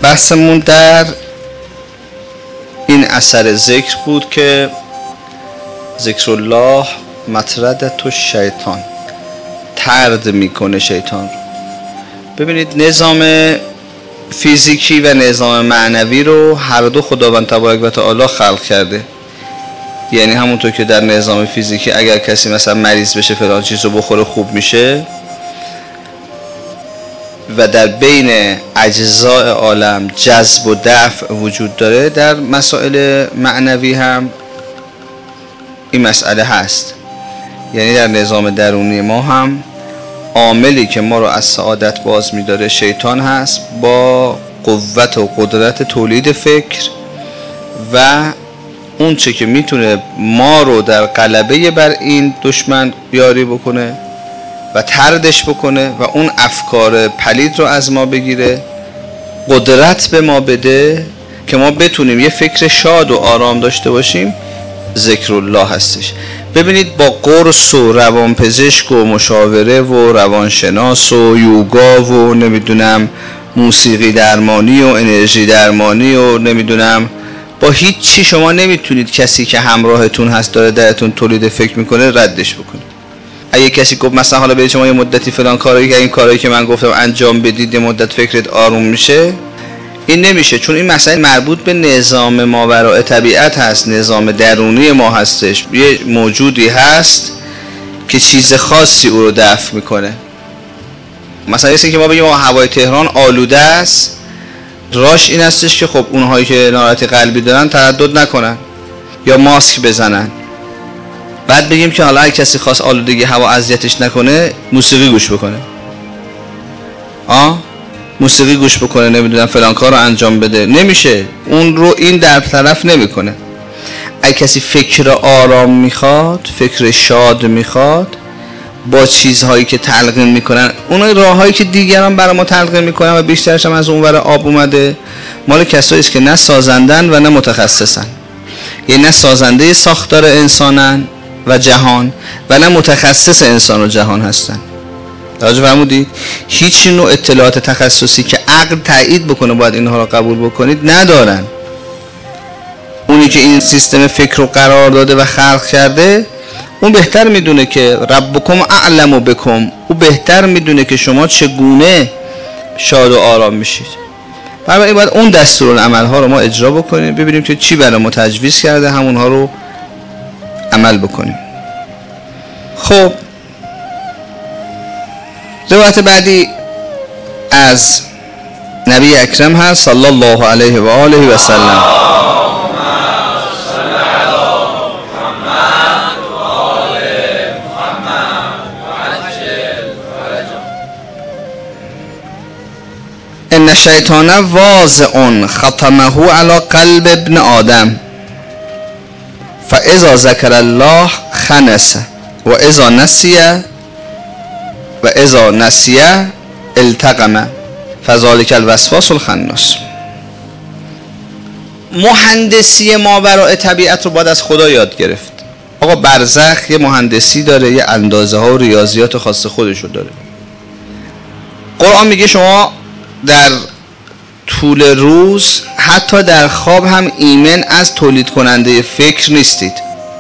بحثمون در این اثر ذکر بود که ذکر الله مطردت الشیطان، طرد میکنه شیطان رو. ببینید نظام فیزیکی و نظام معنوی رو هر دو خداوند تبارک و تعالی خلق کرده. یعنی همونطور که در نظام فیزیکی اگر کسی مثلا مریض بشه فلان چیز رو بخوره خوب میشه و در بین اجزای عالم جذب و دفع وجود داره، در مسائل معنوی هم این مسئله هست. یعنی در نظام درونی ما هم عاملی که ما رو از سعادت باز می‌داره شیطان هست، با قوت و قدرت تولید فکر و اون چه که میتونه ما رو در غلبه بر این دشمن بیاری بکنه و طردش بکنه و اون افکار پلید رو از ما بگیره، قدرت به ما بده که ما بتونیم یه فکر شاد و آرام داشته باشیم، ذکر الله هستش. ببینید با قرص و روانپزشک و مشاوره و روانشناس و یوگا و نمیدونم موسیقی درمانی و انرژی درمانی و نمیدونم با هیچ چی شما نمیتونید کسی که همراهتون هست داره درتون تولید فکر میکنه ردش بکنید. اگه کسی گفت مثلا حالا برید شما یه مدتی فلان کاری که این کارایی که من گفتم انجام بدید، یه مدت فکرت آروم میشه، این نمیشه. چون این مسئله مربوط به نظام ماوراء طبیعت هست، نظام درونی ما هستش. یه موجودی هست که چیز خاصی او رو دفع میکنه. مثلا یه که ما بگیم هوای تهران آلوده است، راش این هستش که خب اونهایی که ناراحتی قلبی دارن تردد نکنن یا ماسک بزنن. بعد بگیم که حالا اگه کسی خواست آلودگی هوا اذیتش نکنه موسیقی گوش بکنه، موسیقی گوش بکنه، نمیدونم فلان کار رو انجام بده. نمیشه، اون رو این در طرف نمیکنه. اگه کسی فکر آرام میخواد، فکر شاد میخواد، با چیزهایی که تلقین میکنن، اون راههایی که دیگران برای ما تلقین میکنن و بیشترش هم از اونور آب اومده، مال کسایی است که نه سازندن و نه متخصصن. یعنی نه سازنده ساختار انسانن و جهان و نه متخصص انسان و جهان هستن. توجه فرمودید؟ هیچ نوع اطلاعات تخصصی که عقل تایید بکنه باید اینها رو قبول بکنید ندارن. اونی که این سیستم فکر رو قرار داده و خلق کرده، اون بهتر میدونه که ربکم اعلم بکم، او بهتر میدونه که شما چگونه شاد و آرام میشید. بنابراین باید اون دستورالعمل ها رو ما اجرا بکنیم، ببینیم که چی برای ما تجویز کرده، همونها رو عمل بکنیم. خب روایت بعدی از نبی اکرم هست صلی الله علیه و آله و سلم. ان الشیطان واضع ختمه علی قلب ابن آدم فاذا ذکر الله خنس و اذا نسی التقم فذلک الوسواس الخناس. مهندسی ماوراء طبیعت رو باید از خدا یاد گرفت. آقا برزخ یه مهندسی داره، یه اندازه ها و ریاضیات خاص خودشو داره. قرآن میگه شما در طول روز حتی در خواب هم ایمن از تولید کننده فکر نیستید.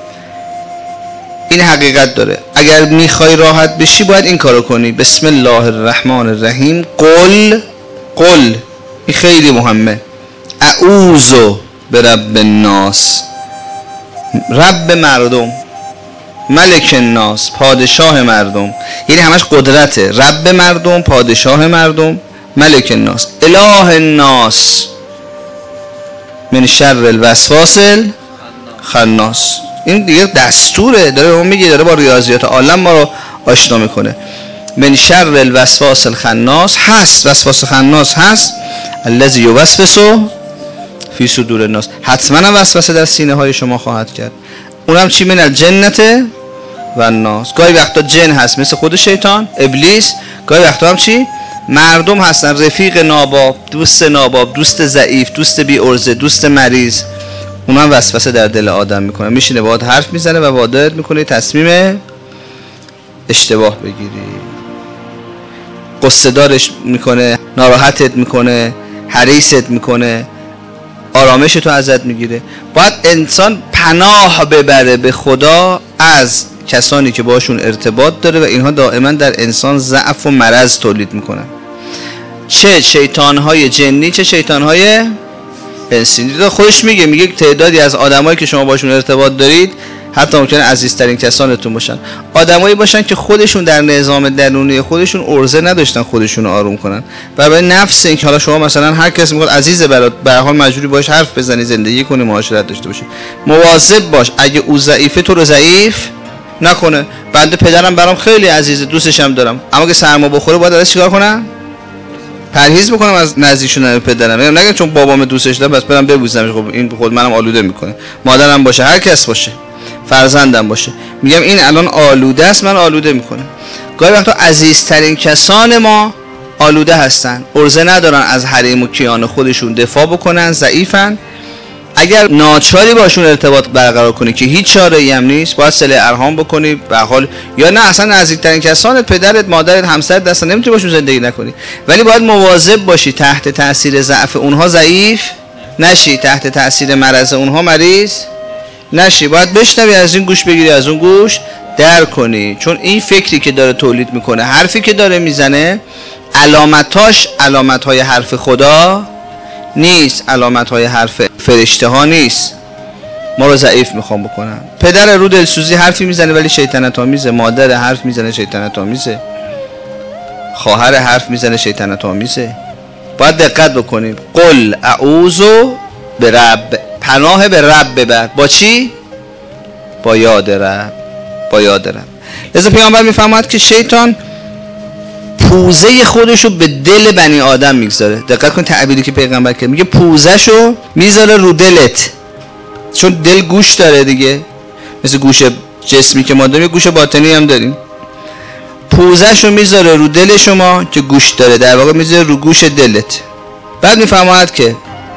این حقیقت داره. اگر میخوای راحت بشی باید این کارو کنی. بسم الله الرحمن الرحیم. قل این خیلی مهمه. اعوذ برب الناس، رب مردم، ملک الناس، پادشاه مردم. یعنی همش قدرته. رب مردم، پادشاه مردم، ملک الناس، اله الناس، من شر الوسواس الخناس. این دیگه دستوره، داره اون میگه، داره با ریاضیات عالم ما رو آشنا میکنه. من شر الوسواس الخناس هست، وسواس خناس هست، الذی یوسوس فی صدور الناس، حتما وسوسه در سینه های شما خواهد کرد. اونم چی؟ من الجنة و الناس. گاهی وقتا جن هست مثل خود شیطان ابلیس، گاهی وقتا هم چی؟ مردم هستن، رفیق ناباب، دوست ناباب، دوست ضعیف، دوست بی ارزه، دوست مریض. اونا وسوسه در دل آدم میکنه، میشینه باهات حرف میزنه و وادارت میکنه تصمیم اشتباه بگیری، قصه دارش میکنه، ناراحتت میکنه، حریصت میکنه، آرامش تو ازت میگیره. باید انسان پناه ببره به خدا از کسانی که باشون ارتباط داره و اینها دائما در انسان ضعف و مرض تولید میکنن، چه شیطانهای جنی چه شیطانهای انسی. خودش میگه تعدادی از آدمایی که شما باشون ارتباط دارید حتی ممکنه عزیزترین کسانتون باشن، آدمایی باشن که خودشون در نظام درونی خودشون عرضه نداشتن خودشون رو آروم کنن. برای نفس این که حالا شما مثلا هر کس میگه عزیزه برات، به هر حال مجبوری باش حرف بزنی، زندگی کنی، معاشرت داشته باشی، مواظب باش اگه او ضعیفه تو رو ضعیف نکنه. بنده پدرم برام خیلی عزیزه، دوستشم دارم، اما که سرما بخوره باید ازش چیکار کنم؟ پرهیز بکنم از نزدیک شدن به پدرم. میگم نگم چون بابام دوستش دارم بس برم ببوسمش، خب این خود منم آلوده میکنه. مادرم باشه، هر کس باشه، فرزندم باشه، میگم این الان آلوده است، من آلوده میکنه. گاهی وقتا عزیزترین کسان ما آلوده هستن، عرضه ندارن از حریم و کیان خودشون دفاع بکنن، ضعیفن. اگر ناچاری باشون ارتباط برقرار کنی که هیچ چاره‌ای هم نیست، باید صله ارحام بکنی به حال، یا نه اصلا نزدیکترین کسانت، پدرت، مادرت، همسرت دستن نمیتونی باشون زندگی نکنی، ولی باید مواظب باشی تحت تاثیر ضعف اونها ضعیف نشی، تحت تاثیر مرض اونها مریض نشی. باید بشنوی، از این گوش بگیری، از اون گوش درک کنی، چون این فکری که داره تولید میکنه، حرفی که داره میزنه، علامتاش علامتهای حرف خدا نیست، علامتهای حرف فرشته ها نیست. ما رو ضعیف میخوام بکنم. پدر رو دلسوزی حرفی میزنه ولی شیطنت آمیزه، مادر حرف میزنه شیطنت آمیزه، خواهر حرف میزنه شیطنت آمیزه. باید دقت بکنیم. قل اعوذ برب، پناه به رب ببر. با چی؟ با یاد رب، با یاد رب. لذا پیامبر میفهمد که شیطان پوزه خودشو به دل بنی آدم میگذاره. دقت کن تعبیری که پیغمبر کرد، میگه پوزهشو میذاره رو دلت، چون دل گوش داره دیگه، مثل گوش جسمی که ما داریم گوش باطنی هم داریم. پوزهشو میذاره رو دل شما که گوش داره، در واقع میذاره رو گوش دلت. بعد میفهمد که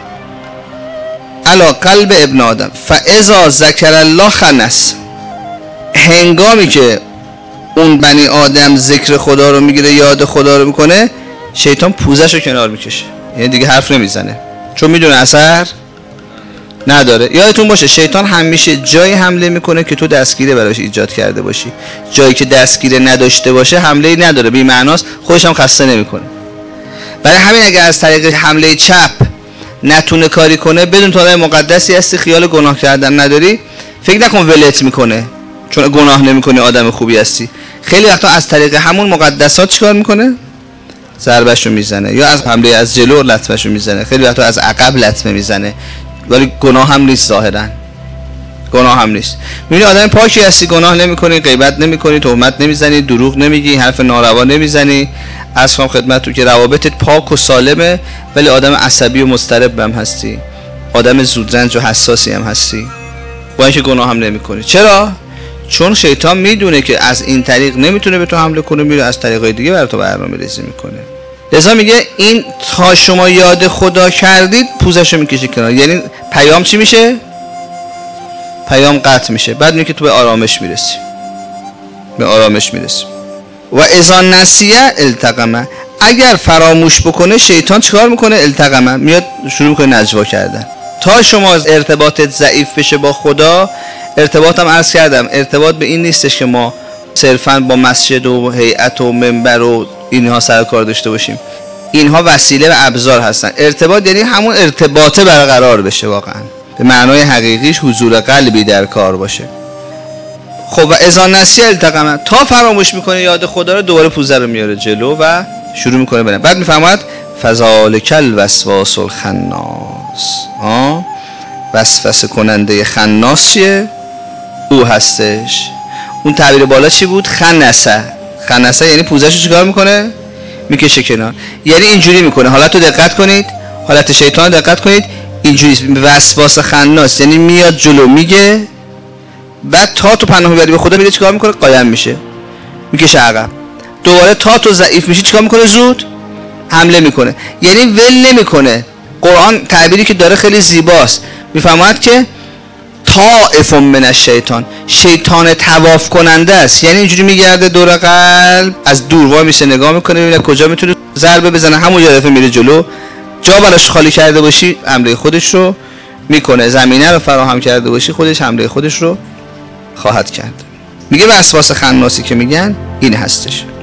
علی قلب ابن آدم فاذا ذکر الله خنس، هنگامی که اون بنی آدم ذکر خدا رو میگیره، یاد خدا رو میکنه، شیطان پوزش رو کنار میکشه، یعنی دیگه حرف نمیزنه، چون میدونه اثر نداره. یادتون باشه شیطان همیشه جایی حمله میکنه که تو دستگیره براش ایجاد کرده باشی. جایی که دستگیره نداشته باشه حمله‌ای نداره، بی معناست، خودش هم خسته نمیکنه. برای همین اگه از طریق حمله چپ نتونه کاری کنه، بدون تو مقدسی هستی، خیال گناه کردن نداری، فکر نکن ولت میکنه چون گناه نمیکنی، آدم خوبی هستی. خیلی وقتا از طریق همون مقدسات چیکار میکنه؟ ضربهشو میزنه، یا از حمله از جلو لطمهشو میزنه، خیلی وقتا از عقب لطمه میزنه، ولی گناه هم نیست، ظاهرا گناه هم نیست. میبینی آدم پاکی هستی، گناه نمیکنی، غیبت نمیکنی، تهمت نمیزنی، دروغ نمیگی، حرف ناروا نمیزنی، اصلا خدمت تو که روابطت پاک و سالمه، ولی آدم عصبی و مضطرب هم هستی، آدم زودرنج و حساسی هم هستی، با اینکه گناه هم نمیکنی. چرا؟ چون شیطان میدونه که از این طریق نمیتونه به تو حمله کنه، میره از طریقای دیگه برای تو برنامه‌ریزی میکنه. لذا میگه این تا شما یاد خدا کردید پوزشو میکشه کنار. یعنی پیام چی میشه؟ پیام قطع میشه. بعد میگه که تو به آرامش میرسی، به آرامش میرسی. و اذا نسیه التقمه، اگر فراموش بکنه شیطان چیکار میکنه؟ التقمه، میاد شروع میکنه نجوا کردن. تا شما ارتباطت ضعیف بشه با خدا، ارتباطم عرض کردم، ارتباط به این نیستش که ما صرفاً با مسجد و هیئت و منبر و اینها سر کار داشته باشیم. اینها وسیله و ابزار هستن. ارتباط یعنی همون ارتباطه برقرار بشه، واقعا به معنای حقیقیش حضور قلبی در کار باشه. خب و اذا نسیه التقمه، تا فراموش میکنه یاد خدا رو، دوباره پوزه رو میاره جلو و شروع میکنه بنام. بعد میفهمد فذالک الوسواس الخناس، وسوسه کننده خناس چیه؟ او هستش. اون تعبیر بالا چی بود؟ خنسه. خنسه یعنی پوزهشو چیکار میکنه؟ میکشه کنار. یعنی اینجوری میکنه، حالت رو دقت کنید، حالت شیطان دقت کنید، اینجوری وسواس خناس، یعنی میاد جلو میگه، بعد تا تو پناه میبری به خدا، میگه چیکار میکنه؟ قایم میشه، میکشه عقب. دوباره تا تو ضعیف میشی چیکار میکنه؟ زود حمله میکنه، یعنی ول نمیکنه. قرآن تعبیری که داره خیلی زیباست، میفهمد که طائف من الشیطان، شیطان طواف کننده است، یعنی اینجوری میگرده دور قلب، از دور وای میشه نگاه میکنه ببینه کجا میتونه ضربه بزنه، همون یه دفعه میره جلو جا براش خالی کرده باشی حمله خودش رو میکنه، زمینه رو فراهم کرده باشی خودش حمله خودش رو خواهد کرد. میگه وسواس خناسی که میگن این هستش.